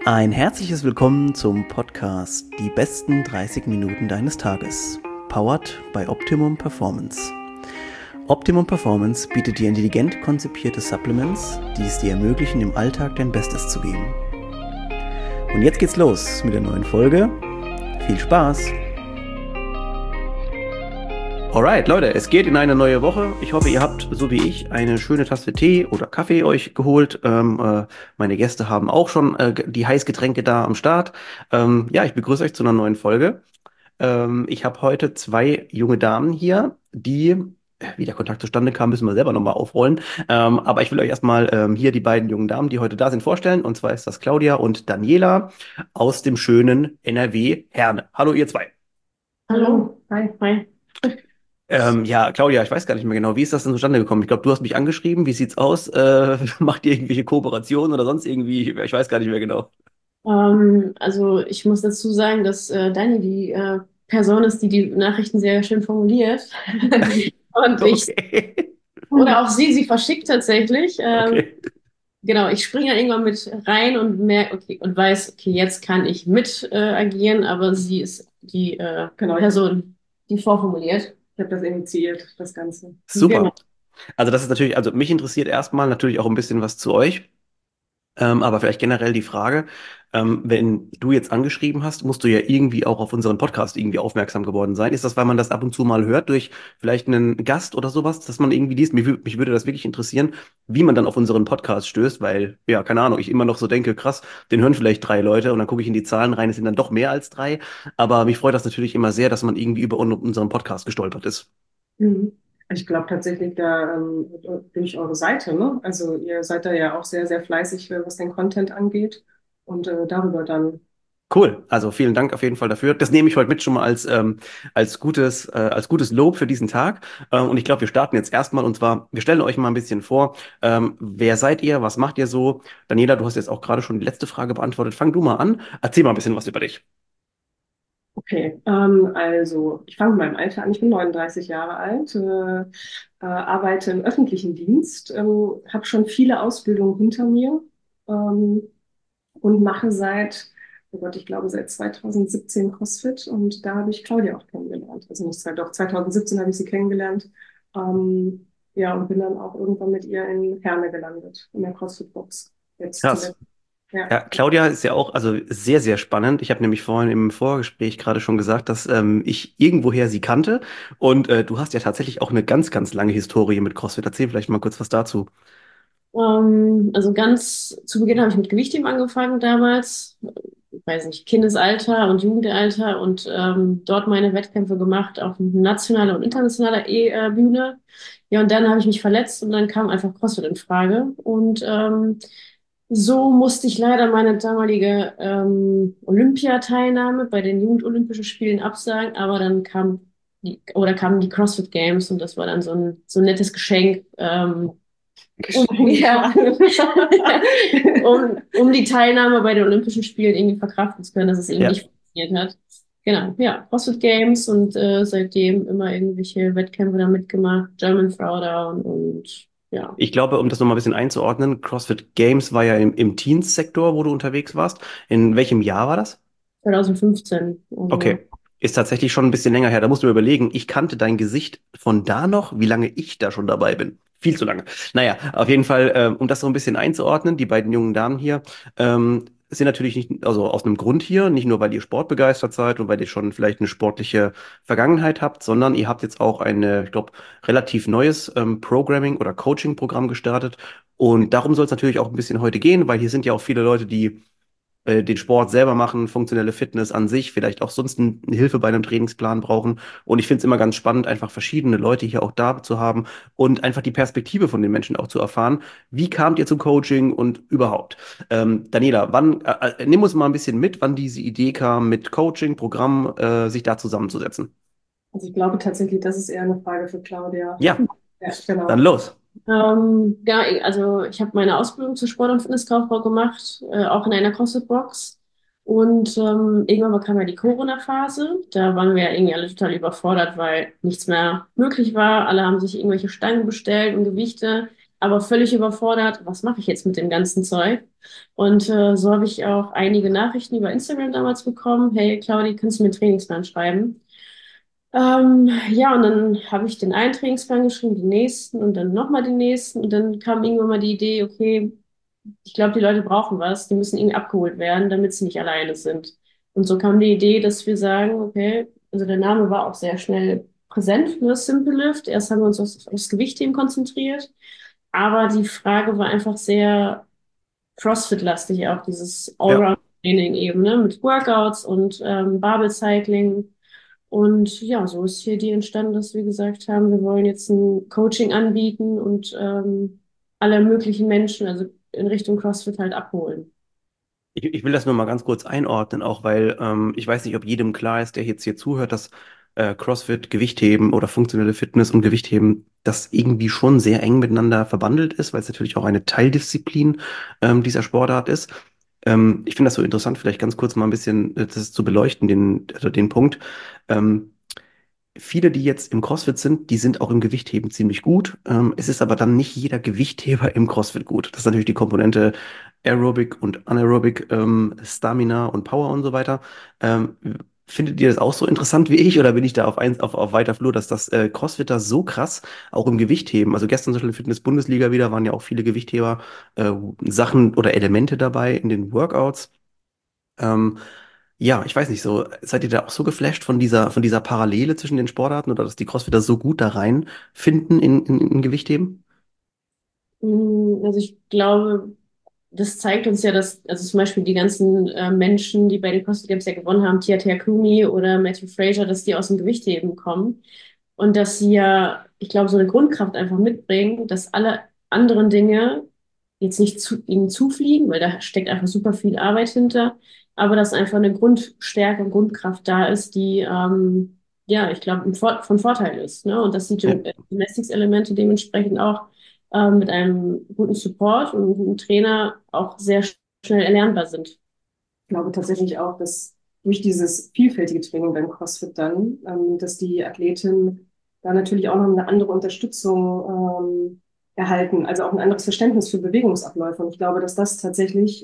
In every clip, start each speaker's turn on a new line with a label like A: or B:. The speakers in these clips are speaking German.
A: Ein herzliches Willkommen zum Podcast Die besten 30 Minuten deines Tages, powered by Optimum Performance. Optimum Performance bietet dir intelligent konzipierte Supplements, die es dir ermöglichen, im Alltag dein Bestes zu geben. Und jetzt geht's los mit der neuen Folge. Viel Spaß! Alright, Leute, es geht in eine neue Woche. Ich hoffe, ihr habt, so wie ich, eine schöne Tasse Tee oder Kaffee euch geholt. Meine Gäste haben auch schon die Heißgetränke da am Start. Ja, ich begrüße euch zu einer neuen Folge. Ich habe heute zwei junge Damen hier, wie der Kontakt zustande kam, müssen wir selber nochmal aufrollen. Aber ich will euch erstmal hier die beiden jungen Damen, die heute da sind, vorstellen. Und zwar ist das Claudia und Daniela aus dem schönen NRW Herne. Hallo, ihr zwei.
B: Hallo, hi, hi.
A: Ja, Claudia, ich weiß gar nicht mehr genau, wie ist das denn zustande gekommen? Ich glaube, du hast mich angeschrieben. Wie sieht's aus? Macht ihr irgendwelche Kooperationen oder sonst irgendwie? Ich weiß gar nicht mehr genau.
B: Also ich muss dazu sagen, dass Dani die Person ist, die die Nachrichten sehr schön formuliert. Und ich,
A: Okay.
B: oder auch sie verschickt tatsächlich.
A: Okay.
B: Genau, ich springe dann irgendwann mit rein und merke, okay, und weiß, okay, jetzt kann ich mit agieren, aber sie ist die genau, Person, die vorformuliert. Ich habe das initiiert, das Ganze. Genau.
A: Super. Also das ist natürlich, also mich interessiert erstmal natürlich auch ein bisschen was zu euch. Aber vielleicht generell die Frage, wenn du jetzt angeschrieben hast, musst du ja irgendwie auch auf unseren Podcast irgendwie aufmerksam geworden sein. Ist das, weil man das ab und zu mal hört durch vielleicht einen Gast oder sowas, dass man irgendwie liest? Mich würde das wirklich interessieren, wie man dann auf unseren Podcast stößt, weil, ja, keine Ahnung, ich immer noch so denke, krass, den hören vielleicht 3 Leute und dann gucke ich in die Zahlen rein, es sind dann doch mehr als 3. Aber mich freut das natürlich immer sehr, dass man irgendwie über unseren Podcast gestolpert ist.
B: Mhm. Ich glaube tatsächlich da durch eure Seite, ne? Also ihr seid da ja auch sehr, sehr fleißig, was den Content angeht und darüber dann.
A: Cool, also vielen Dank auf jeden Fall dafür. Das nehme ich heute mit schon mal als gutes Lob für diesen Tag. Und ich glaube, wir starten jetzt erstmal und zwar, wir stellen euch mal ein bisschen vor. Wer seid ihr? Was macht ihr so? Daniela, du hast jetzt auch gerade schon die letzte Frage beantwortet. Fang du mal an. Erzähl mal ein bisschen was über dich.
B: Okay, also ich fange mit meinem Alter an. Ich bin 39 Jahre alt, arbeite im öffentlichen Dienst, habe schon viele Ausbildungen hinter mir ähm, und mache oh Gott, ich glaube seit 2017 CrossFit und da habe ich Claudia auch kennengelernt. Also nicht doch 2017 habe ich sie kennengelernt. Ja, und bin dann auch irgendwann mit ihr in Herne gelandet, in der CrossFit-Box. Jetzt
A: Krass.
B: zuletzt. Ja.
A: Ja, Claudia ist ja auch also sehr, sehr spannend. Ich habe nämlich vorhin im Vorgespräch gerade schon gesagt, dass ich irgendwoher sie kannte. Und du hast ja tatsächlich auch eine ganz, ganz lange Historie mit CrossFit. Erzähl vielleicht mal kurz was dazu.
B: Also ganz zu Beginn habe ich mit Gewichtheben angefangen damals, ich weiß nicht, Kindesalter und Jugendalter und dort meine Wettkämpfe gemacht auf nationaler und internationaler Bühne. Ja, und dann habe ich mich verletzt und dann kam einfach CrossFit in Frage. Und so musste ich leider meine damalige Olympiateilnahme bei den Jugendolympischen Spielen absagen, aber dann kamen die CrossFit Games und das war dann so ein nettes Geschenk. Ja, um die Teilnahme bei den Olympischen Spielen irgendwie verkraften zu können, dass es eben
A: Ja.
B: nicht funktioniert hat. Genau, ja, CrossFit Games und seitdem immer irgendwelche Wettkämpfe da mitgemacht, German Throwdown und ja,
A: Ich glaube, um das nochmal ein bisschen einzuordnen, CrossFit Games war ja im Teens-Sektor, wo du unterwegs warst. In welchem Jahr war das?
B: 2015. Also,
A: Okay, ist tatsächlich schon ein bisschen länger her. Da musst du mir überlegen, ich kannte dein Gesicht von da noch, wie lange ich da schon dabei bin. Viel zu lange. Naja, auf jeden Fall, um das so ein bisschen einzuordnen, die beiden jungen Damen hier sind natürlich nicht, also aus einem Grund hier, nicht nur, weil ihr sportbegeistert seid und weil ihr schon vielleicht eine sportliche Vergangenheit habt, sondern ihr habt jetzt auch ich glaube, relativ neues Programming- oder Coaching-Programm gestartet. Und darum soll es natürlich auch ein bisschen heute gehen, weil hier sind ja auch viele Leute, die den Sport selber machen, funktionelle Fitness an sich, vielleicht auch sonst eine Hilfe bei einem Trainingsplan brauchen. Und ich finde es immer ganz spannend, einfach verschiedene Leute hier auch da zu haben und einfach die Perspektive von den Menschen auch zu erfahren. Wie kamt ihr zum Coaching und überhaupt? Daniela, nimm uns mal ein bisschen mit, wann diese Idee kam, mit Coaching, Programm, sich da zusammenzusetzen.
B: also ich glaube tatsächlich, das ist eher eine Frage für Claudia.
A: Ja,
B: Ja,
A: dann
B: genau.
A: los.
B: Ja, also ich habe meine Ausbildung zur Sport- und Fitnesskauffrau gemacht, auch in einer CrossFit-Box. Und irgendwann kam ja die Corona-Phase. Da waren wir ja irgendwie alle total überfordert, weil nichts mehr möglich war. Alle haben sich irgendwelche Stangen bestellt und Gewichte.
C: aber völlig überfordert, was mache ich jetzt mit dem ganzen Zeug? Und so habe ich auch einige Nachrichten über Instagram damals bekommen. Hey, Claudi, kannst du mir einen Trainingsplan schreiben? Ja, und dann habe ich den einen Trainingsplan geschrieben, den nächsten und dann nochmal den nächsten. Und dann kam irgendwann mal die Idee, okay, ich glaube, die Leute brauchen was, die müssen irgendwie abgeholt werden, damit sie nicht alleine sind. Und so kam die Idee, dass wir sagen, okay, also der Name war auch sehr schnell präsent für Simple Lift. Erst haben wir uns aufs Gewichtheben konzentriert, aber die Frage war einfach sehr CrossFit-lastig, auch dieses
A: Ja.
C: Allround-Training eben, ne, mit Workouts und Barbell Cycling. Und ja, so ist hier die entstanden, dass wir gesagt haben, wir wollen jetzt ein Coaching anbieten und alle möglichen Menschen, also in Richtung CrossFit halt abholen.
A: Ich will das nur mal ganz kurz einordnen, auch weil ich weiß nicht, ob jedem klar ist, der jetzt hier zuhört, dass CrossFit, Gewichtheben oder funktionelle Fitness und Gewichtheben, das irgendwie schon sehr eng miteinander verbandelt ist, weil es natürlich auch eine Teildisziplin dieser Sportart ist. Ich finde das so interessant, vielleicht ganz kurz mal ein bisschen das zu beleuchten, also den Punkt. Ähm, Viele, die jetzt im CrossFit sind, die sind auch im Gewichtheben ziemlich gut. Es ist aber dann nicht jeder Gewichtheber im CrossFit gut. Das ist natürlich die Komponente Aerobic und Anaerobic, Stamina und Power und so weiter. Ähm, Findet ihr das auch so interessant wie ich oder bin ich da auf weiter Flur, dass das CrossFit da so krass auch im Gewichtheben, also gestern zum Beispiel in der Fitness-Bundesliga wieder, waren ja auch viele Gewichtheber, Sachen oder Elemente dabei in den Workouts. Ähm, ja, ich weiß nicht, so, seid ihr da auch so geflasht von dieser Parallele zwischen den Sportarten oder dass die Crossfitter so gut da reinfinden in Gewichtheben?
C: Also ich glaube, das zeigt uns ja, dass, also zum Beispiel die ganzen Menschen, die bei den CrossFit Games ja gewonnen haben, Tia Kumi oder Matthew Fraser, dass die aus dem Gewichtheben kommen und dass sie ja, ich glaube, so eine Grundkraft einfach mitbringen, dass alle anderen Dinge jetzt nicht ihnen zufliegen, weil da steckt einfach super viel Arbeit hinter, aber dass einfach eine Grundstärke und Grundkraft da ist, die ja, ich glaube, von Vorteil ist, ne? Und dass die
A: Ja,
C: Gymnastics-Elemente dementsprechend auch mit einem guten Support und einem guten Trainer auch sehr schnell erlernbar sind.
B: Ich glaube tatsächlich auch, dass durch dieses vielfältige Training beim CrossFit dann, dass die Athleten da natürlich auch noch eine andere Unterstützung erhalten, also auch ein anderes Verständnis für Bewegungsabläufe. Und ich glaube, dass das tatsächlich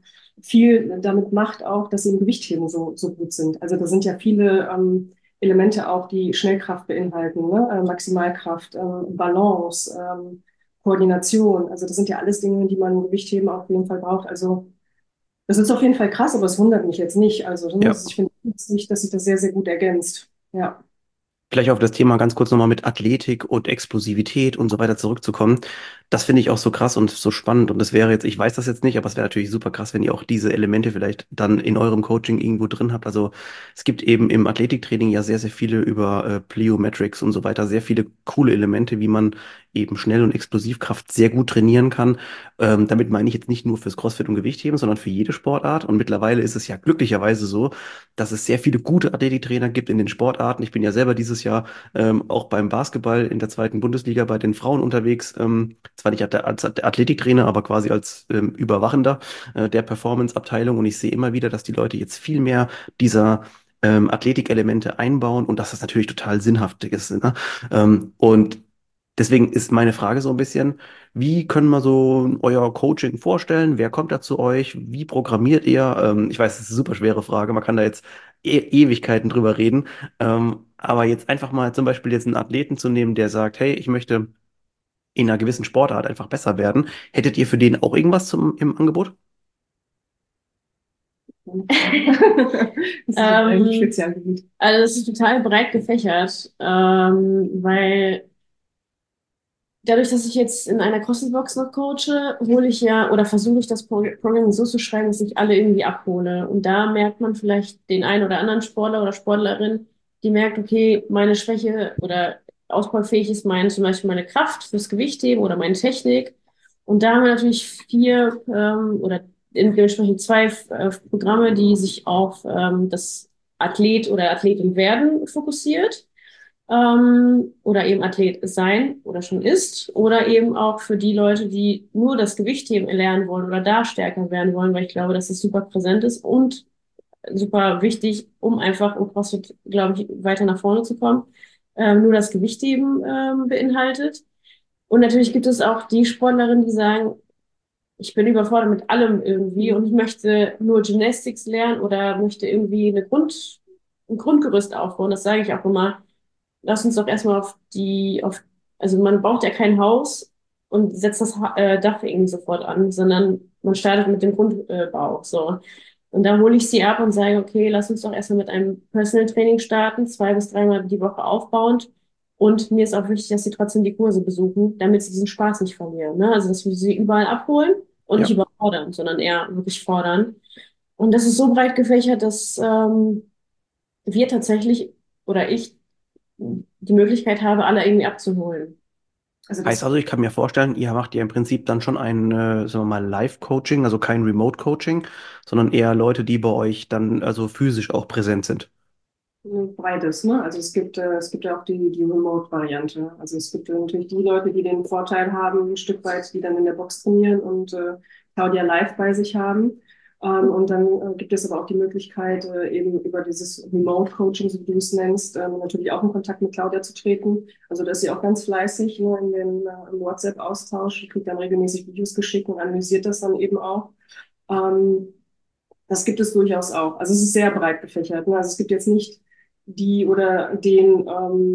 B: viel damit macht auch, dass sie im Gewichtheben so gut sind. Also da sind ja viele Elemente auch, die Schnellkraft beinhalten, ne? Maximalkraft, Balance, Koordination. Also das sind ja alles Dinge, die man im Gewichtheben auf jeden Fall braucht. Also das ist auf jeden Fall krass, aber es wundert mich jetzt nicht. Also
A: ja.
B: ich finde nicht, dass sich das sehr, sehr gut ergänzt. Ja.
A: Vielleicht auf das Thema ganz kurz nochmal mit Athletik und Explosivität und so weiter zurückzukommen. Das finde ich auch so krass und so spannend. Und das wäre jetzt, ich weiß das jetzt nicht, aber es wäre natürlich super krass, wenn ihr auch diese Elemente vielleicht dann in eurem Coaching irgendwo drin habt. Also es gibt eben im Athletiktraining ja sehr, sehr viele über Plyometrics und so weiter, sehr viele coole Elemente, wie man eben Schnell- und Explosivkraft sehr gut trainieren kann. Damit meine ich jetzt nicht nur fürs CrossFit und Gewichtheben, sondern für jede Sportart. Und mittlerweile ist es ja glücklicherweise so, dass es sehr viele gute Athletiktrainer gibt in den Sportarten. Ich bin ja selber dieses Jahr auch beim Basketball in der zweiten Bundesliga bei den Frauen unterwegs. Zwar nicht als Athletiktrainer, aber quasi als Überwachender der Performance-Abteilung. Und ich sehe immer wieder, dass die Leute jetzt viel mehr dieser Athletikelemente einbauen und dass das natürlich total sinnhaft ist. Ne? Und deswegen ist meine Frage so ein bisschen, wie können wir so euer Coaching vorstellen? Wer kommt da zu euch? Wie programmiert ihr? Ich weiß, das ist eine super schwere Frage. Man kann da jetzt Ewigkeiten drüber reden. Aber jetzt einfach mal zum Beispiel jetzt einen Athleten zu nehmen, der sagt, hey, ich möchte in einer gewissen Sportart einfach besser werden. Hättet ihr für den auch irgendwas im Angebot?
B: Das ist ein Spezialgebiet.
C: Also es ist total breit gefächert, weil dadurch, dass ich jetzt in einer CrossFit-Box noch coache, hole ich ja oder versuche ich das Programm so zu schreiben, dass ich alle irgendwie abhole. Und da merkt man vielleicht den einen oder anderen Sportler oder Sportlerin, die merkt, okay, meine Schwäche oder ausbaufähig ist zum Beispiel meine Kraft fürs Gewichtheben oder meine Technik. Und da haben wir natürlich vier oder dementsprechend zwei Programme, die sich auf das Athlet oder Athletin werden fokussiert oder eben Athlet sein oder schon ist oder eben auch für die Leute, die nur das Gewichtheben erlernen wollen oder da stärker werden wollen, weil ich glaube, dass es super präsent ist und super wichtig, um einfach im CrossFit, glaube ich, weiter nach vorne zu kommen, nur das Gewichtheben beinhaltet. Und natürlich gibt es auch die Sportlerinnen, die sagen, ich bin überfordert mit allem irgendwie und ich möchte nur Gymnastics lernen oder möchte irgendwie ein Grundgerüst aufbauen. Das sage ich auch immer. Lass uns doch erstmal also man baut ja kein Haus und setzt das Dach irgendwie sofort an, sondern man startet mit dem Grundbau, so. Und da hole ich sie ab und sage, okay, lass uns doch erstmal mit einem Personal Training starten, 2 bis 3 Mal die Woche aufbauend. Und mir ist auch wichtig, dass sie trotzdem die Kurse besuchen, damit sie diesen Spaß nicht verlieren. Ne? Also, dass wir sie überall abholen und nicht
A: Ja.
C: überfordern, sondern eher wirklich fordern. Und das ist so breit gefächert, dass wir tatsächlich oder ich die Möglichkeit habe, alle irgendwie abzuholen.
B: Also
A: Heißt
B: das
A: also, ich kann mir vorstellen, ihr macht ja im Prinzip dann schon ein, sagen wir mal, Live-Coaching, also kein Remote-Coaching, sondern eher Leute, die bei euch dann also physisch auch präsent sind.
B: beides, ne? Also es gibt ja auch die Remote-Variante. Also es gibt natürlich die Leute, die den Vorteil haben, ein Stück weit, die dann in der Box trainieren und Claudia live bei sich haben. Und dann gibt es aber auch die Möglichkeit, eben über dieses Remote-Coaching, so wie du es nennst, natürlich auch in Kontakt mit Claudia zu treten. Also da ist sie auch ganz fleißig, ne, im WhatsApp-Austausch, die kriegt dann regelmäßig Videos geschickt und analysiert das dann eben auch. Ähm, Das gibt es durchaus auch. Also es ist sehr breit gefächert. Ne? Also es gibt jetzt nicht die oder den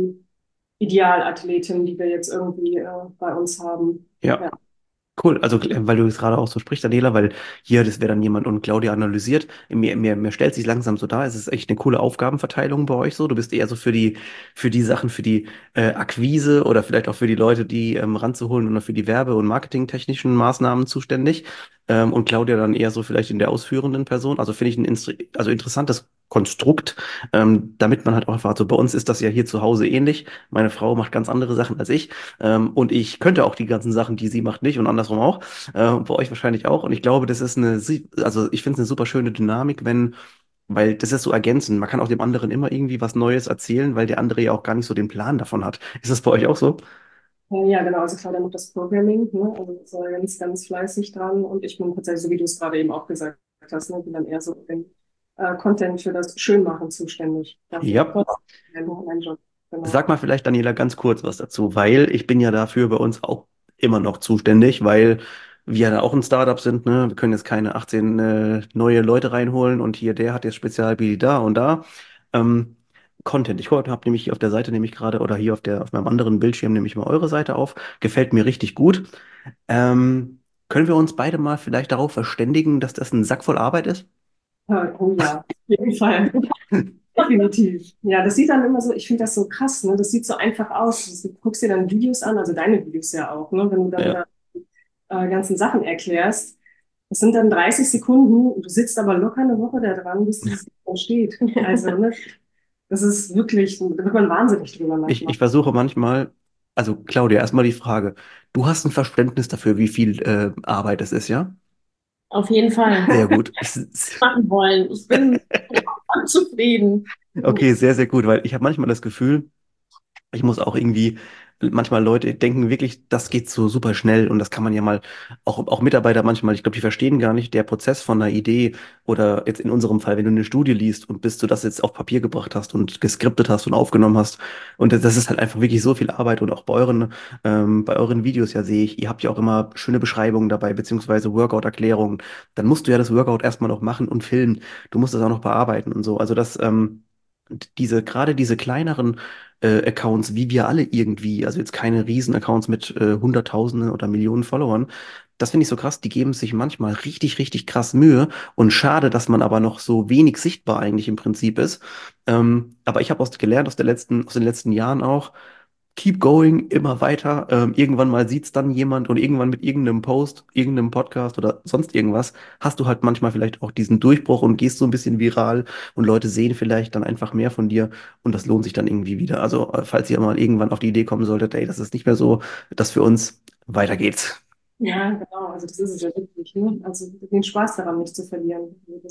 B: Idealathleten, die wir jetzt irgendwie bei uns haben.
A: Ja.
B: Ja.
A: Cool, also weil du es gerade auch so sprichst, Daniela, weil hier, das wäre dann jemand und Claudia analysiert. Mir stellt sich langsam so dar, es ist echt eine coole Aufgabenverteilung bei euch so. Du bist eher so für die Sachen, für die Akquise oder vielleicht auch für die Leute, die ranzuholen oder für die Werbe- und marketingtechnischen Maßnahmen zuständig. Und Claudia dann eher so vielleicht in der ausführenden Person. Also finde ich also interessantes Konstrukt, damit man halt auch erfahrt, so bei uns ist das ja hier zu Hause ähnlich. Meine Frau macht ganz andere Sachen als ich. Und ich könnte auch die ganzen Sachen, die sie macht, nicht und andersrum auch. Bei euch wahrscheinlich auch. Und ich glaube, das ist also ich finde es eine super schöne Dynamik, weil das ist so ergänzend. Man kann auch dem anderen immer irgendwie was Neues erzählen, weil der andere ja auch gar nicht so den Plan davon hat. Ist das bei euch auch so?
B: Ja, genau. Also Claudia macht das Programming. Ne? Also ist ganz, ganz fleißig dran. Und ich bin tatsächlich, so wie du es gerade eben auch gesagt hast, ne? Bin dann eher so für den Content für das Schönmachen zuständig. Dafür.
A: Ja.
B: Mein Job. Genau.
A: Sag mal vielleicht, Daniela, ganz kurz was dazu, weil ich bin ja dafür bei uns auch immer noch zuständig, weil wir ja auch ein Startup sind, ne? Wir können jetzt keine 18 neue Leute reinholen und hier der hat jetzt Spezialgebiet da und da. Ähm, Content. Ich habe nämlich hier auf der Seite nämlich gerade oder hier auf meinem anderen Bildschirm nehme ich mal eure Seite auf. Gefällt mir richtig gut. Können wir uns beide mal vielleicht darauf verständigen, dass das ein Sack voll Arbeit ist?
B: Oh ja, auf jeden Fall. Definitiv. Ja, das sieht dann immer so, ich finde das so krass, ne? Das sieht so einfach aus. Du guckst dir dann Videos an, also deine Videos ja auch, ne? Wenn du dann
A: Ja.
B: da ganzen Sachen erklärst. Das sind dann 30 Sekunden, du sitzt aber locker eine Woche da dran, bis dieses Ding steht. Also, ne? Das ist wirklich, da wird man wahnsinnig drüber
A: Ich
B: manchmal.
A: versuche manchmal, also Claudia, erstmal die Frage. Du hast ein Verständnis dafür, wie viel Arbeit es ist, ja?
C: Auf jeden Fall
A: Sehr gut.
C: machen wollen. Ich bin zufrieden.
A: Okay, sehr, sehr gut, weil ich habe manchmal das Gefühl, ich muss auch irgendwie, manchmal Leute denken wirklich, das geht so super schnell und das kann man ja mal, auch Mitarbeiter manchmal, ich glaube, die verstehen gar nicht, der Prozess von einer Idee oder jetzt in unserem Fall, wenn du eine Studie liest und bis du das jetzt auf Papier gebracht hast und geskriptet hast und aufgenommen hast und das ist halt einfach wirklich so viel Arbeit und auch bei euren Videos ja sehe ich, ihr habt ja auch immer schöne Beschreibungen dabei, beziehungsweise Workout-Erklärungen, dann musst du ja das Workout erstmal noch machen und filmen, du musst das auch noch bearbeiten und so, also gerade diese kleineren Accounts, wie wir alle irgendwie, also jetzt keine Riesen-Accounts mit Hunderttausenden oder Millionen Followern. Das finde ich so krass, die geben sich manchmal richtig, richtig krass Mühe und schade, dass man aber noch so wenig sichtbar eigentlich im Prinzip ist. Aber ich habe gelernt aus den letzten Jahren auch, keep going, immer weiter. Irgendwann mal sieht's dann jemand und irgendwann mit irgendeinem Post, irgendeinem Podcast oder sonst irgendwas, hast du halt manchmal vielleicht auch diesen Durchbruch und gehst so ein bisschen viral und Leute sehen vielleicht dann einfach mehr von dir und das lohnt sich dann irgendwie wieder. Also, falls ihr mal irgendwann auf die Idee kommen solltet, ey, das ist nicht mehr so, das für uns, weiter geht's.
B: Ja, genau. Also das ist es ja wirklich, ne? Also den Spaß daran nicht zu verlieren. Also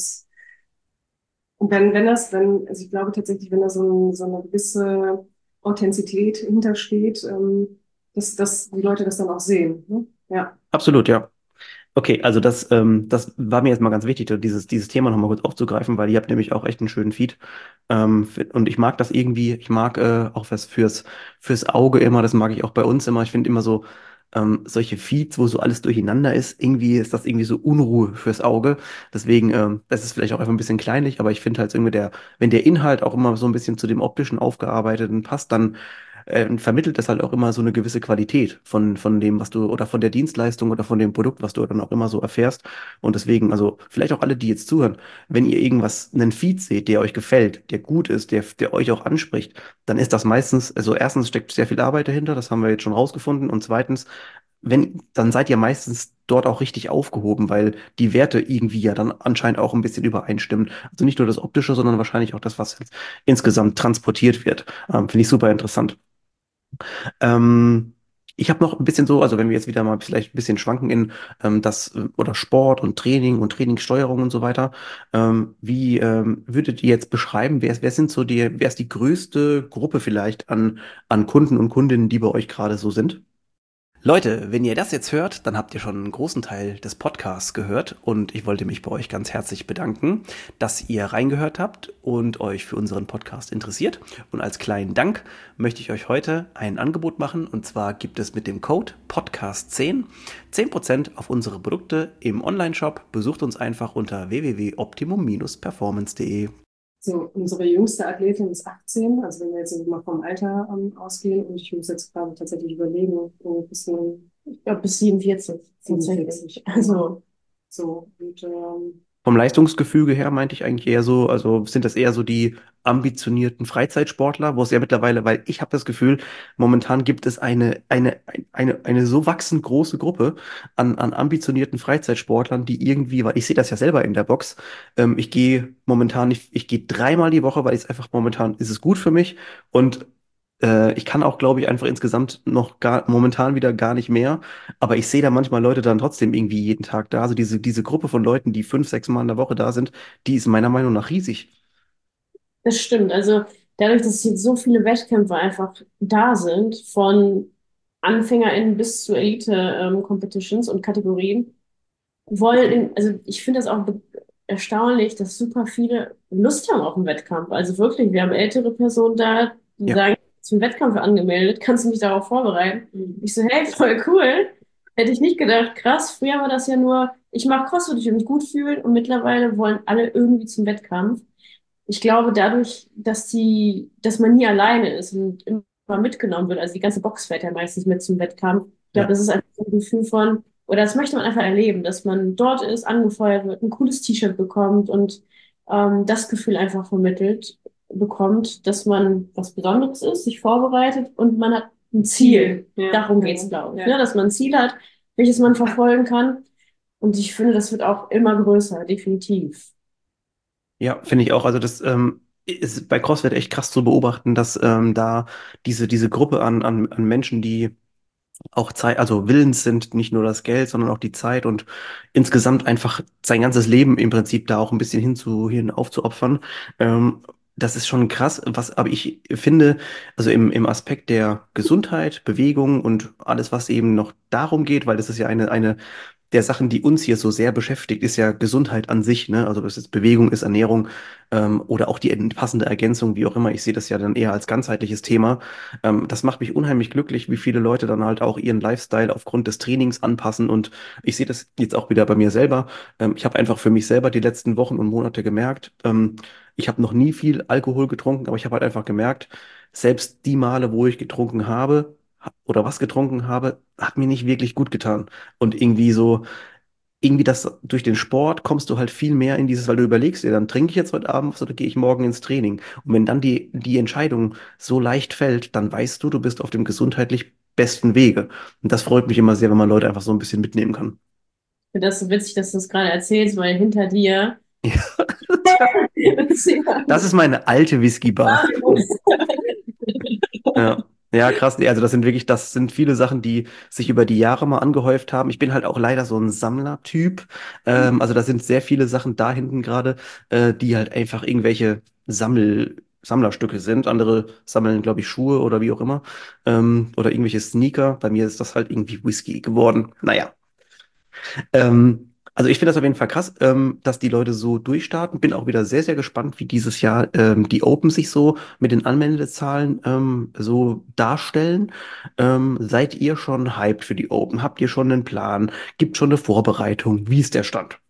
B: und also ich glaube tatsächlich, wenn da so eine gewisse Authentizität hintersteht, dass die Leute das dann auch sehen. Ne? Ja.
A: Absolut, ja. Okay, also das war mir jetzt mal ganz wichtig, dieses Thema nochmal kurz aufzugreifen, weil ihr habt nämlich auch echt einen schönen Feed. Und ich mag das irgendwie, ich mag auch fürs Auge immer, das mag ich auch bei uns immer. Ich finde immer so, solche Feeds, wo so alles durcheinander ist, irgendwie ist das irgendwie so Unruhe fürs Auge. Deswegen, das ist vielleicht auch einfach ein bisschen kleinlich, aber ich finde halt irgendwie wenn der Inhalt auch immer so ein bisschen zu dem optischen Aufgearbeiteten passt, dann vermittelt das halt auch immer so eine gewisse Qualität von dem, was du, oder von der Dienstleistung oder von dem Produkt, was du dann auch immer so erfährst. Und deswegen, also vielleicht auch alle, die jetzt zuhören, wenn ihr irgendwas, einen Feed seht, der euch gefällt, der gut ist, der euch auch anspricht, dann ist das meistens, also erstens steckt sehr viel Arbeit dahinter, das haben wir jetzt schon rausgefunden. Und zweitens, dann seid ihr meistens dort auch richtig aufgehoben, weil die Werte irgendwie ja dann anscheinend auch ein bisschen übereinstimmen. Also nicht nur das Optische, sondern wahrscheinlich auch das, was insgesamt transportiert wird. Finde ich super interessant. Ähm, Ich habe noch ein bisschen so, also wenn wir jetzt wieder mal vielleicht ein bisschen schwanken in oder Sport und Training und Trainingssteuerung und so weiter, wie würdet ihr jetzt beschreiben, wer ist die größte Gruppe vielleicht an Kunden und Kundinnen, die bei euch gerade so sind? Leute, wenn ihr das jetzt hört, dann habt ihr schon einen großen Teil des Podcasts gehört und ich wollte mich bei euch ganz herzlich bedanken, dass ihr reingehört habt und euch für unseren Podcast interessiert. Und als kleinen Dank möchte ich euch heute ein Angebot machen und zwar gibt es mit dem Code Podcast10 10% auf unsere Produkte im Onlineshop. Besucht uns einfach unter www.optimum-performance.de.
B: So, unsere jüngste Athletin ist 18, also wenn wir jetzt mal vom Alter ausgehen, und ich muss jetzt gerade tatsächlich überlegen, so ein bisschen
C: Ich glaube, bis 47 tatsächlich.
B: 47.
C: Also,
B: So, und
A: Vom Leistungsgefüge her meinte ich eigentlich eher so, also sind das eher so die ambitionierten Freizeitsportler, wo es ja mittlerweile, weil ich habe das Gefühl, momentan gibt es eine so wachsend große Gruppe an ambitionierten Freizeitsportlern, die irgendwie, weil ich sehe das ja selber in der Box, ich gehe momentan nicht, ich gehe dreimal die Woche, weil es einfach momentan ist es gut für mich und ich kann auch, glaube ich, einfach insgesamt momentan wieder gar nicht mehr. Aber ich sehe da manchmal Leute dann trotzdem irgendwie jeden Tag da. Also diese Gruppe von Leuten, die 5, 6 Mal in der Woche da sind, die ist meiner Meinung nach riesig.
C: das stimmt. Also, dadurch, dass jetzt so viele Wettkämpfe einfach da sind, von AnfängerInnen bis zu Elite-Competitions und Kategorien, also ich finde das auch erstaunlich, dass super viele Lust haben auf einen Wettkampf. Also wirklich, wir haben ältere Personen da, die
A: Ja,
C: sagen, zum Wettkampf angemeldet, kannst du mich darauf vorbereiten? Ich so, hey, voll cool. Hätte ich nicht gedacht, krass, früher war das ja nur, ich mache CrossFit, ich will mich gut fühlen und mittlerweile wollen alle irgendwie zum Wettkampf. Ich glaube, dadurch, dass man nie alleine ist und immer mitgenommen wird, also die ganze Box fährt ja meistens mit zum Wettkampf. Ich glaube,
A: ja.
C: das ist einfach so ein Gefühl von, oder das möchte man einfach erleben, dass man dort ist, angefeuert wird, ein cooles T-Shirt bekommt und das Gefühl einfach vermittelt bekommt, dass man was Besonderes ist, sich vorbereitet und man hat ein Ziel.
B: ja,
C: Darum
B: ja,
C: geht's, glaube ich,
B: ja.
C: ne? Dass man ein Ziel hat, welches man verfolgen kann. Und ich finde, das wird auch immer größer, definitiv.
A: Ja, finde ich auch. Also das ist bei CrossFit echt krass zu beobachten, dass da diese Gruppe an Menschen, die auch Zeit, also willens sind, nicht nur das Geld, sondern auch die Zeit und insgesamt einfach sein ganzes Leben im Prinzip da auch ein bisschen hin aufzuopfern. Das ist schon krass, aber ich finde, also im Aspekt der Gesundheit, Bewegung und alles, was eben noch darum geht, weil das ist ja eine der Sachen, die uns hier so sehr beschäftigt, ist ja Gesundheit an sich, ne? Also ob es jetzt Bewegung ist, Ernährung, oder auch die passende Ergänzung, wie auch immer. Ich sehe das ja dann eher als ganzheitliches Thema. Das macht mich unheimlich glücklich, wie viele Leute dann halt auch ihren Lifestyle aufgrund des Trainings anpassen. Und ich sehe das jetzt auch wieder bei mir selber. Ich habe einfach für mich selber die letzten Wochen und Monate gemerkt, ich habe noch nie viel Alkohol getrunken, aber ich habe halt einfach gemerkt, selbst die Male, wo ich getrunken habe oder was getrunken habe, hat mir nicht wirklich gut getan. Und irgendwie durch den Sport kommst du halt viel mehr in dieses, weil du überlegst dir, dann trinke ich jetzt heute Abend was oder gehe ich morgen ins Training? Und wenn dann die Entscheidung so leicht fällt, dann weißt du, du bist auf dem gesundheitlich besten Wege. Und das freut mich immer sehr, wenn man Leute einfach so ein bisschen mitnehmen kann.
C: Ich finde das so witzig, dass du das gerade erzählst, weil hinter dir ist ja
A: Das ist meine alte Whisky-Bar. Ja. Ja, krass. Nee, also das sind viele Sachen, die sich über die Jahre mal angehäuft haben. Ich bin halt auch leider so ein Sammlertyp. Also da sind sehr viele Sachen da hinten gerade, die halt einfach irgendwelche Sammlerstücke sind. Andere sammeln, glaube ich, Schuhe oder wie auch immer. Oder irgendwelche Sneaker. Bei mir ist das halt irgendwie Whisky geworden. Naja. Also ich finde das auf jeden Fall krass, dass die Leute so durchstarten. Bin auch wieder sehr, sehr gespannt, wie dieses Jahr die Open sich so mit den Anmeldezahlen so darstellen. Seid ihr schon hyped für die Open? Habt ihr schon einen Plan? Gibt schon eine Vorbereitung? Wie ist der Stand?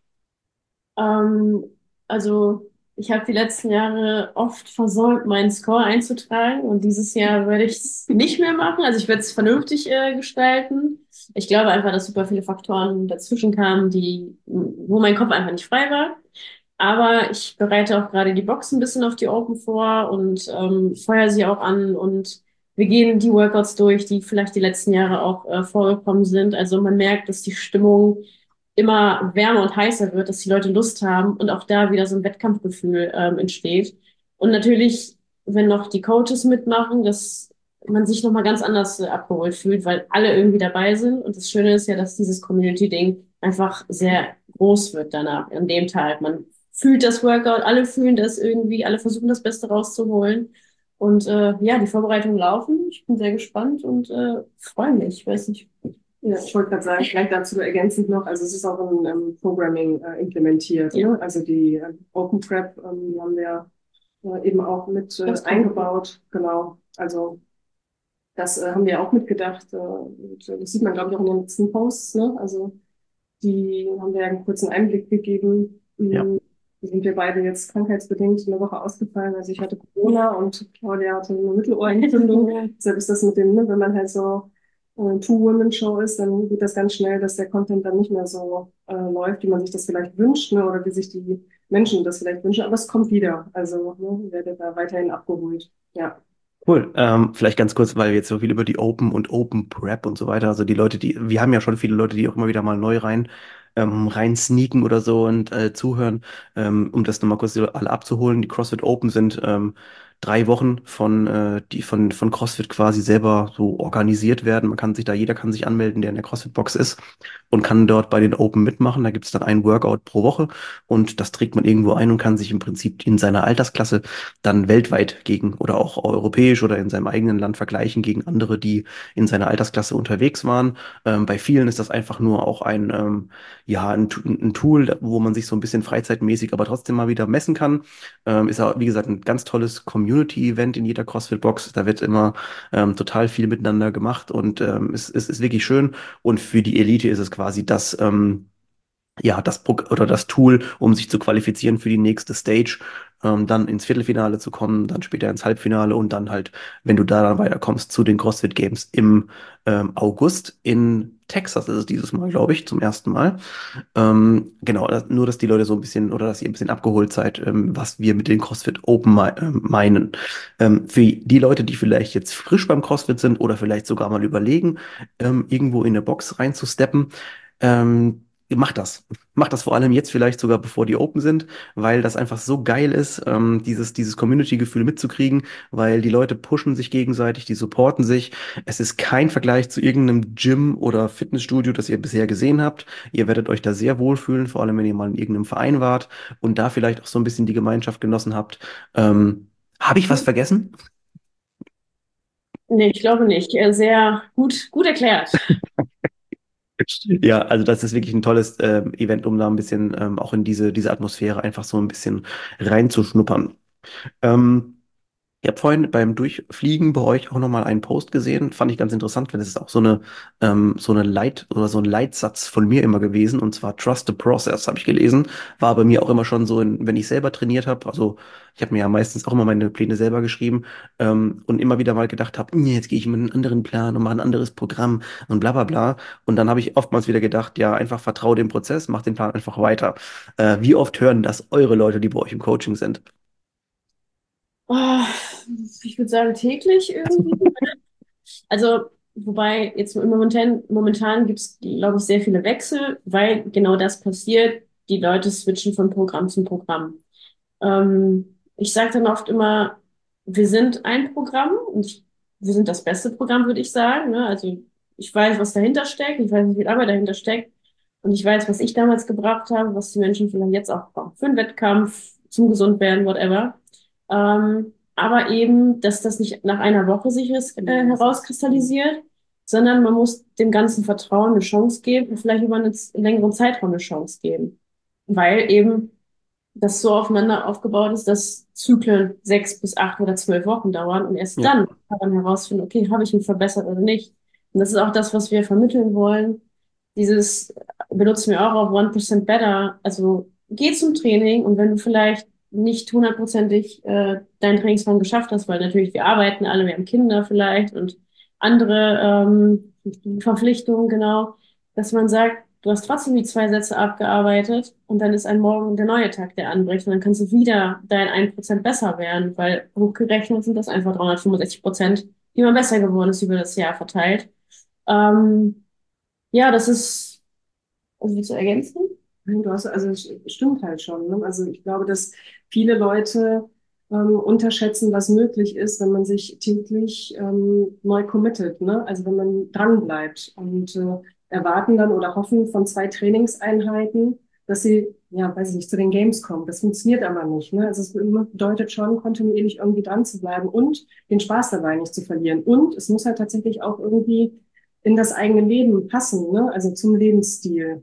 C: Ähm, also ich habe die letzten Jahre oft versäumt, meinen Score einzutragen und dieses Jahr werde ich es nicht mehr machen. Also ich werde es vernünftig gestalten. Ich glaube einfach, dass super viele Faktoren dazwischen kamen, wo mein Kopf einfach nicht frei war. Aber ich bereite auch gerade die Box ein bisschen auf die Open vor und feuer sie auch an und wir gehen die Workouts durch, die vielleicht die letzten Jahre auch vorgekommen sind. Also man merkt, dass die Stimmung immer wärmer und heißer wird, dass die Leute Lust haben und auch da wieder so ein Wettkampfgefühl entsteht. Und natürlich, wenn noch die Coaches mitmachen, dass man sich nochmal ganz anders abgeholt fühlt, weil alle irgendwie dabei sind. Und das Schöne ist ja, dass dieses Community-Ding einfach sehr groß wird danach, an dem Tag. Man fühlt das Workout, alle fühlen das irgendwie, alle versuchen das Beste rauszuholen. Und ja, die Vorbereitungen laufen. Ich bin sehr gespannt und freue mich. Ich weiß nicht.
B: Ja, ich wollte gerade sagen, vielleicht dazu ergänzend noch, also es ist auch in Programming implementiert.
C: Ja,
B: Ne? Also die Open Prep die haben wir eben auch mit
C: das kommt.
B: eingebaut. Genau. Also das haben wir auch mitgedacht. Und, das sieht man, glaube ich, auch in den letzten Posts. Ne? Also die haben wir ja einen kurzen Einblick gegeben.
A: Ja.
B: Sind wir beide jetzt krankheitsbedingt eine Woche ausgefallen. Also ich hatte Corona und Claudia hatte eine Mittelohrentzündung. Deshalb ist das mit dem, ne, wenn man halt so Two-Women-Show ist, dann geht das ganz schnell, dass der Content dann nicht mehr so läuft, wie man sich das vielleicht wünscht, ne, oder wie sich die Menschen das vielleicht wünschen. Aber es kommt wieder. Also ne, ihr werdet da weiterhin abgeholt. Ja.
A: Cool. Vielleicht ganz kurz, weil wir jetzt so viel über die Open und Open Prep und so weiter, also die Leute, wir haben ja schon viele Leute, die auch immer wieder mal neu rein sneaken oder so und zuhören, um das nochmal kurz alle abzuholen. Die CrossFit Open sind 3 Wochen von CrossFit quasi selber so organisiert werden. Jeder kann sich anmelden, der in der CrossFit Box ist und kann dort bei den Open mitmachen. Da gibt es dann ein Workout pro Woche und das trägt man irgendwo ein und kann sich im Prinzip in seiner Altersklasse dann weltweit gegen oder auch europäisch oder in seinem eigenen Land vergleichen gegen andere, die in seiner Altersklasse unterwegs waren. Bei vielen ist das einfach nur auch ja, ein Tool, wo man sich so ein bisschen freizeitmäßig, aber trotzdem mal wieder messen kann. Ist auch, wie gesagt, ein ganz tolles Community-Event in jeder CrossFit-Box. Da wird immer total viel miteinander gemacht und es ist wirklich schön. Und für die Elite ist es quasi ja, oder das Tool, um sich zu qualifizieren für die nächste Stage, dann ins Viertelfinale zu kommen, dann später ins Halbfinale und dann halt, wenn du da dann weiterkommst, zu den CrossFit Games im August in Texas ist es dieses Mal, glaube ich, zum ersten Mal. Genau, nur dass die Leute so ein bisschen oder dass ihr ein bisschen abgeholt seid, was wir mit den CrossFit Open meinen. Für die Leute, die vielleicht jetzt frisch beim CrossFit sind oder vielleicht sogar mal überlegen, irgendwo in eine Box reinzusteppen, macht das. Macht das vor allem jetzt vielleicht sogar, bevor die Open sind, weil das einfach so geil ist, dieses Community-Gefühl mitzukriegen, weil die Leute pushen sich gegenseitig, die supporten sich. Es ist kein Vergleich zu irgendeinem Gym oder Fitnessstudio, das ihr bisher gesehen habt. Ihr werdet euch da sehr wohlfühlen, vor allem wenn ihr mal in irgendeinem Verein wart und da vielleicht auch so ein bisschen die Gemeinschaft genossen habt. Habe ich was vergessen?
C: Nee, ich glaube nicht. Sehr gut erklärt.
A: Ja, also das ist wirklich ein tolles Event, um da ein bisschen auch in diese Atmosphäre einfach so ein bisschen reinzuschnuppern. Ähm, Ich habe vorhin beim Durchfliegen bei euch auch nochmal einen Post gesehen, fand ich ganz interessant, weil das ist auch so eine oder so ein Leitsatz von mir immer gewesen, und zwar Trust the Process, habe ich gelesen. War bei mir auch immer schon so, wenn ich selber trainiert habe, also ich habe mir ja meistens auch immer meine Pläne selber geschrieben und immer wieder mal gedacht habe, nee, jetzt gehe ich mit einem anderen Plan und mache ein anderes Programm und bla bla bla. Und dann habe ich oftmals wieder gedacht, ja, einfach vertraue dem Prozess, mach den Plan einfach weiter. Wie oft hören das eure Leute, die bei euch im Coaching sind?
C: Oh, ich würde sagen täglich irgendwie. Also, wobei jetzt momentan gibt es, glaube ich, sehr viele Wechsel, weil genau das passiert. Die Leute switchen von Programm zu Programm. Ich sage dann oft immer, wir sind ein Programm und wir sind das beste Programm, würde ich sagen. Ne? Also ich weiß, was dahinter steckt, ich weiß, wie viel Arbeit dahinter steckt und ich weiß, was ich damals gebracht habe, was die Menschen vielleicht jetzt auch brauchen für einen Wettkampf, zum Gesundwerden, whatever. Aber eben, dass das nicht nach einer Woche sich herauskristallisiert, sondern man muss dem ganzen Vertrauen eine Chance geben und vielleicht über einen längeren Zeitraum eine Chance geben. Weil eben das so aufeinander aufgebaut ist, dass Zyklen 6 bis 8 oder 12 Wochen dauern und erst
A: Ja.
C: dann kann man herausfinden, okay, habe ich mich verbessert oder nicht. Und das ist auch das, was wir vermitteln wollen. Dieses benutzen wir auch auf 1% Better. Also geh zum Training und wenn du vielleicht nicht hundertprozentig deinen Trainingsplan geschafft hast, weil natürlich wir arbeiten alle, wir haben Kinder vielleicht und andere Verpflichtungen, genau, dass man sagt, du hast trotzdem die 2 Sätze abgearbeitet und dann ist ein Morgen der neue Tag, der anbricht und dann kannst du wieder dein 1% besser werden, weil hochgerechnet sind das einfach 365%, die man besser geworden ist über das Jahr verteilt. Ähm, ja, das ist, also willst du ergänzen?
B: Du hast, also es stimmt halt schon. Ne? Also ich glaube, dass viele Leute unterschätzen, was möglich ist, wenn man sich täglich neu committet. Ne? Also wenn man dran bleibt und erwarten dann oder hoffen von 2 Trainingseinheiten, dass sie, ja, weiß ich nicht, zu den Games kommen. Das funktioniert aber nicht. Ne? Also es bedeutet schon, kontinuierlich irgendwie dran zu bleiben und den Spaß dabei nicht zu verlieren. Und es muss halt tatsächlich auch irgendwie in das eigene Leben passen, ne? Also zum Lebensstil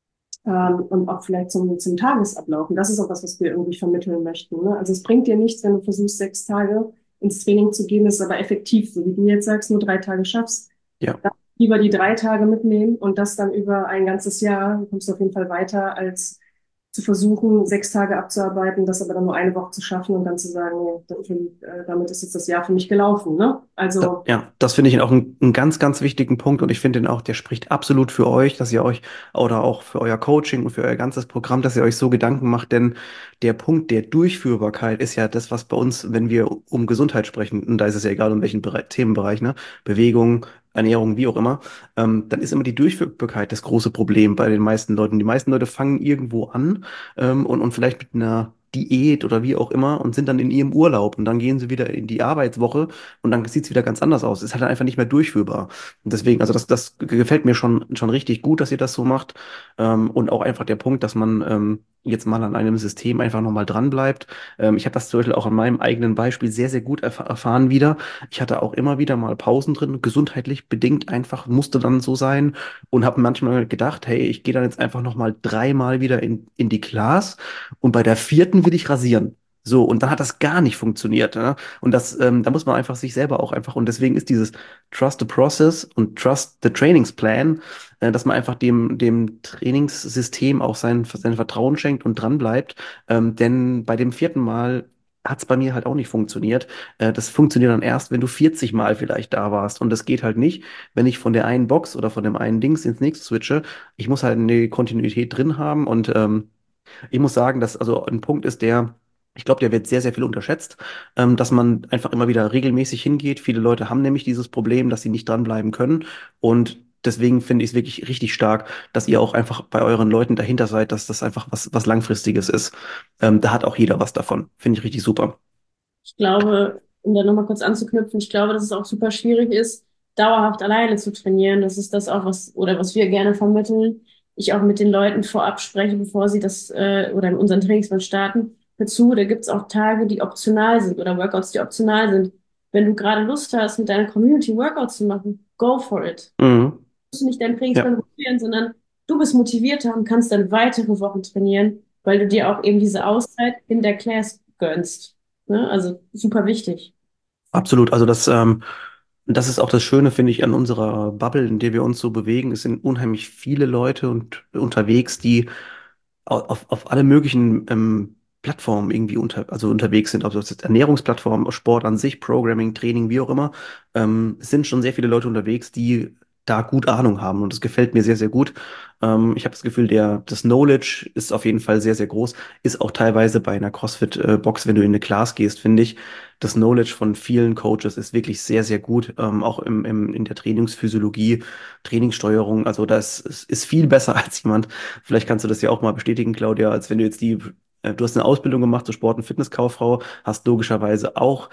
B: und auch vielleicht zum Tagesablauf. Und das ist auch was, was wir irgendwie vermitteln möchten. Ne? Also es bringt dir nichts, wenn du versuchst, 6 Tage ins Training zu gehen, ist aber effektiv, so wie du jetzt sagst, nur 3 Tage schaffst.
A: Ja.
B: Dann lieber die 3 Tage mitnehmen und das dann über ein ganzes Jahr, dann kommst du auf jeden Fall weiter, als zu versuchen, 6 Tage abzuarbeiten, das aber dann nur eine Woche zu schaffen und dann zu sagen, nee, damit ist jetzt das Jahr für mich gelaufen. Ne? Also
A: Ja, das finde ich auch einen ganz, ganz wichtigen Punkt und ich finde den auch, der spricht absolut für euch, dass ihr euch oder auch für euer Coaching und für euer ganzes Programm, dass ihr euch so Gedanken macht, denn der Punkt der Durchführbarkeit ist ja das, was bei uns, wenn wir um Gesundheit sprechen, und da ist es ja egal, um welchen Themenbereich, ne, Bewegung, Ernährung, wie auch immer, dann ist immer die Durchführbarkeit das große Problem bei den meisten Leuten. Die meisten Leute fangen irgendwo an und vielleicht mit einer Diät oder wie auch immer und sind dann in ihrem Urlaub und dann gehen sie wieder in die Arbeitswoche und dann sieht es wieder ganz anders aus. Ist halt einfach nicht mehr durchführbar. Und deswegen, also das gefällt mir schon richtig gut, dass ihr das so macht. Und auch einfach der Punkt, dass man jetzt mal an einem System einfach nochmal dran bleibt. Ich habe das zum Beispiel auch an meinem eigenen Beispiel sehr, sehr gut erfahren wieder. Ich hatte auch immer wieder mal Pausen drin, gesundheitlich bedingt einfach, musste dann so sein und habe manchmal gedacht, hey, ich gehe dann jetzt einfach nochmal 3-mal wieder in die Class und bei der vierten will ich rasieren. So, und dann hat das gar nicht funktioniert. Ne? Und da muss man einfach sich selber auch einfach, und deswegen ist dieses Trust the Process und Trust the Trainingsplan, dass man einfach dem Trainingssystem auch sein Vertrauen schenkt und dran bleibt. Denn bei dem vierten Mal hat es bei mir halt auch nicht funktioniert. Das funktioniert dann erst, wenn du 40 Mal vielleicht da warst. Und das geht halt nicht, wenn ich von der einen Box oder von dem einen Dings ins nächste switche. Ich muss halt eine Kontinuität drin haben und ich muss sagen, dass also ein Punkt ist, ich glaube, der wird sehr, sehr viel unterschätzt, dass man einfach immer wieder regelmäßig hingeht. Viele Leute haben nämlich dieses Problem, dass sie nicht dranbleiben können. Und deswegen finde ich es wirklich richtig stark, dass ihr auch einfach bei euren Leuten dahinter seid, dass das einfach was Langfristiges ist. Da hat auch jeder was davon. Finde ich richtig super.
C: Ich glaube, um da nochmal kurz anzuknüpfen, ich glaube, dass es auch super schwierig ist, dauerhaft alleine zu trainieren. Das ist das auch, was wir gerne vermitteln. Ich auch mit den Leuten vorab spreche, bevor sie das oder in unseren Trainingsplan starten. Dazu, da gibt's auch Tage, die optional sind oder Workouts, die optional sind. Wenn du gerade Lust hast, mit deiner Community Workouts zu machen, go for it.
A: Mhm.
C: Du musst nicht deinen Trainingsplan
A: Ja.
C: motivieren, sondern du bist motivierter und kannst dann weitere Wochen trainieren, weil du dir auch eben diese Auszeit in der Class gönnst. Ne? Also super wichtig.
A: Absolut. Also das ist auch das Schöne, finde ich, an unserer Bubble, in der wir uns so bewegen. Es sind unheimlich viele Leute und unterwegs, die auf alle möglichen Plattformen irgendwie also unterwegs sind, ob das jetzt Ernährungsplattformen, Sport an sich, Programming, Training, wie auch immer, es sind schon sehr viele Leute unterwegs, die da gut Ahnung haben und das gefällt mir sehr, sehr gut. Ich habe das Gefühl, das Knowledge ist auf jeden Fall sehr, sehr groß, ist auch teilweise bei einer CrossFit-Box, wenn du in eine Class gehst, finde ich, das Knowledge von vielen Coaches ist wirklich sehr, sehr gut, auch in der Trainingsphysiologie, Trainingssteuerung, also das ist viel besser als jemand. Vielleicht kannst du das ja auch mal bestätigen, Claudia, als wenn du jetzt du hast eine Ausbildung gemacht zur Sport- und Fitnesskauffrau, hast logischerweise auch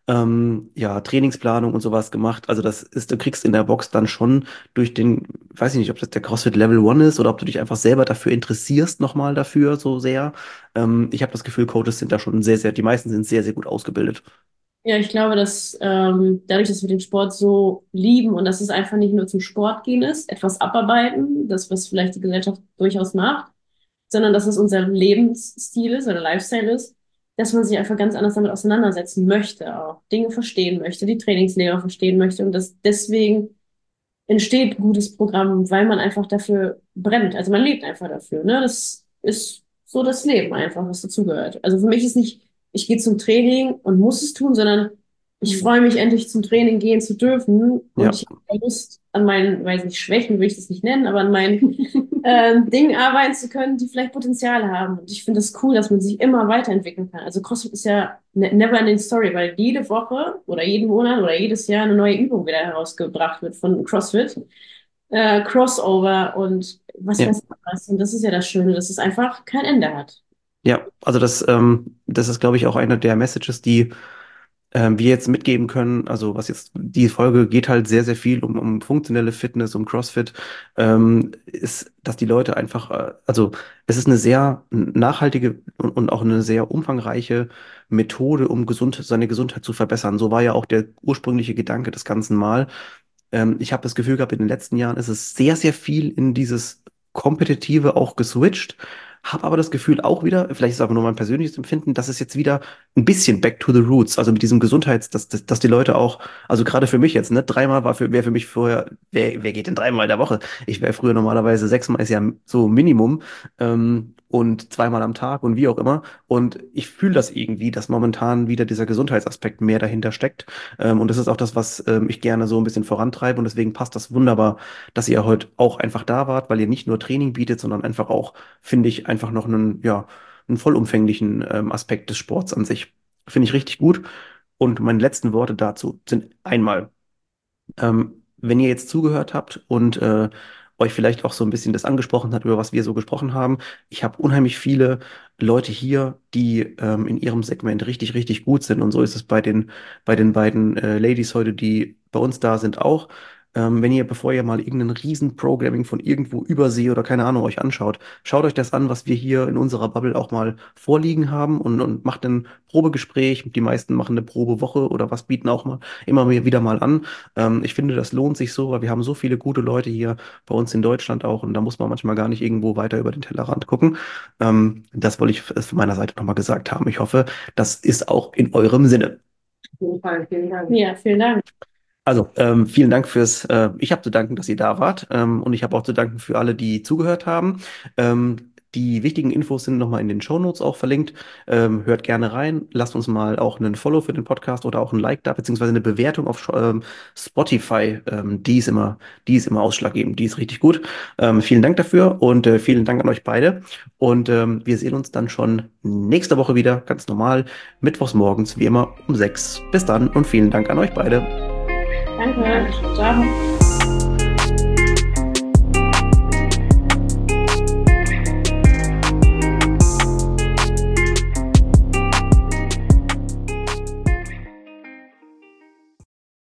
A: ja, Trainingsplanung und sowas gemacht. Also du kriegst in der Box dann schon durch weiß ich nicht, ob das der CrossFit Level 1 ist oder ob du dich einfach selber dafür interessierst, nochmal dafür so sehr. Ich habe das Gefühl, Coaches sind da schon sehr, sehr, die meisten sind sehr, sehr gut ausgebildet.
C: Ja, ich glaube, dass dadurch, dass wir den Sport so lieben und dass es einfach nicht nur zum Sport gehen ist, etwas abarbeiten, das, was vielleicht die Gesellschaft durchaus macht, sondern dass es unser Lebensstil ist oder Lifestyle ist, dass man sich einfach ganz anders damit auseinandersetzen möchte, auch Dinge verstehen möchte, die Trainingslehrer verstehen möchte und dass deswegen entsteht gutes Programm, weil man einfach dafür brennt. Also man lebt einfach dafür, ne? Das ist so das Leben einfach, was dazugehört. Also für mich ist nicht, ich gehe zum Training und muss es tun, sondern ich freue mich endlich zum Training gehen zu dürfen und
A: Ja,
C: ich habe Lust an meinen, weiß nicht, Schwächen will ich das nicht nennen, aber an meinen Dingen arbeiten zu können, die vielleicht Potenzial haben. Und ich finde es cool, dass man sich immer weiterentwickeln kann. Also CrossFit ist ja never ending story, weil jede Woche oder jeden Monat oder jedes Jahr eine neue Übung wieder herausgebracht wird von CrossFit. Crossover und was
A: ja.
C: weiß ich was. Und das ist ja das Schöne, dass es einfach kein Ende hat.
A: Ja, also das ist, glaube ich, auch eine der Messages, die wir jetzt mitgeben können. Also was jetzt, die Folge geht halt sehr, sehr viel um funktionelle Fitness, um CrossFit, ist, dass die Leute einfach, also es ist eine sehr nachhaltige und auch eine sehr umfangreiche Methode, um seine Gesundheit zu verbessern. So war ja auch der ursprüngliche Gedanke des ganzen Mal. Ich habe das Gefühl gehabt, in den letzten Jahren ist es sehr, sehr viel in dieses Kompetitive auch geswitcht. Habe aber das Gefühl auch wieder, vielleicht ist es aber nur mein persönliches Empfinden, dass es jetzt wieder ein bisschen back to the roots, also mit diesem dass die Leute auch, also gerade für mich jetzt, ne, dreimal wäre für mich vorher, wer geht denn dreimal in der Woche? Ich wäre früher normalerweise sechsmal ist ja so Minimum, und zweimal am Tag und wie auch immer. Und ich fühle das irgendwie, dass momentan wieder dieser Gesundheitsaspekt mehr dahinter steckt. Und das ist auch das, was ich gerne so ein bisschen vorantreibe. Und deswegen passt das wunderbar, dass ihr heute auch einfach da wart, weil ihr nicht nur Training bietet, sondern einfach auch, finde ich, einfach noch einen vollumfänglichen Aspekt des Sports an sich. Finde ich richtig gut. Und meine letzten Worte dazu sind einmal, wenn ihr jetzt zugehört habt und euch vielleicht auch so ein bisschen das angesprochen hat, über was wir so gesprochen haben, ich habe unheimlich viele Leute hier, die in ihrem Segment richtig, richtig gut sind. Und so ist es bei den beiden Ladies heute, die bei uns da sind, auch. Wenn ihr, bevor ihr mal irgendein Riesen-Programming von irgendwo übersee oder keine Ahnung euch anschaut, schaut euch das an, was wir hier in unserer Bubble auch mal vorliegen haben und macht ein Probegespräch. Die meisten machen eine Probewoche oder was bieten auch mal immer wieder mal an. Ich finde, das lohnt sich so, weil wir haben so viele gute Leute hier bei uns in Deutschland auch und da muss man manchmal gar nicht irgendwo weiter über den Tellerrand gucken. Das wollte ich von meiner Seite nochmal gesagt haben. Ich hoffe, das ist auch in eurem Sinne.
B: Auf jeden Fall, vielen Dank.
C: Ja, vielen Dank.
A: Also, vielen Dank ich habe zu danken, dass ihr da wart, und ich habe auch zu danken für alle, die zugehört haben. Die wichtigen Infos sind nochmal in den Shownotes auch verlinkt. Hört gerne rein, lasst uns mal auch einen Follow für den Podcast oder auch ein Like da, beziehungsweise eine Bewertung auf Spotify. Die ist immer ausschlaggebend, die ist richtig gut. Vielen Dank dafür und vielen Dank an euch beide. Und wir sehen uns dann schon nächste Woche wieder, ganz normal, mittwochs morgens, wie immer um 6. Bis dann und vielen Dank an euch beide.
C: Danke. Ciao.